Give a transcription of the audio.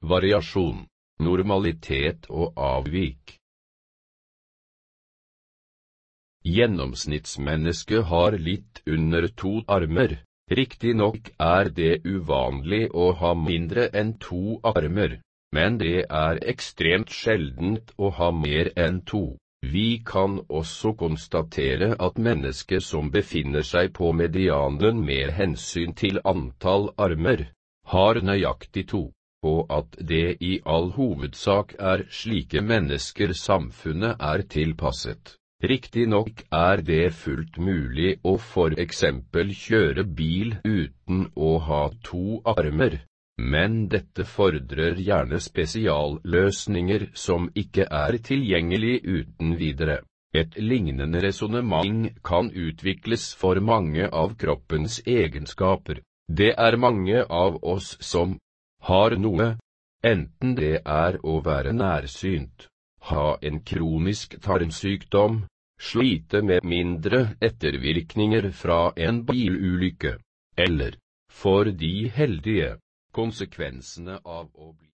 variasjon, normalitet og avvik. Gjennomsnittsmennesket har litt under 2 armer. Riktignok er det uvanlig å ha mindre enn 2 armer, men det er ekstremt sjeldent å ha mer enn 2. Vi kan også konstatere at mennesker som befinner seg på medianen med hensyn til antall armer, har nøyaktig 2, og at det i all hovedsak er slike mennesker samfunnet er tilpasset. Riktignok er det fullt mulig å for eksempel kjøre bil uten å ha 2 armer, men dette fordrer gjerne spesialløsninger som ikke er tilgjengelig uten videre. Et lignende resonemang kan utvikles for mange av kroppens egenskaper. Det er mange av oss som har noe, enten det er å være nærsynt, ha en kronisk tarmsykdom, slite med mindre ettervirkninger fra en bilulykke, eller, for de heldige, konsekvensene av å bli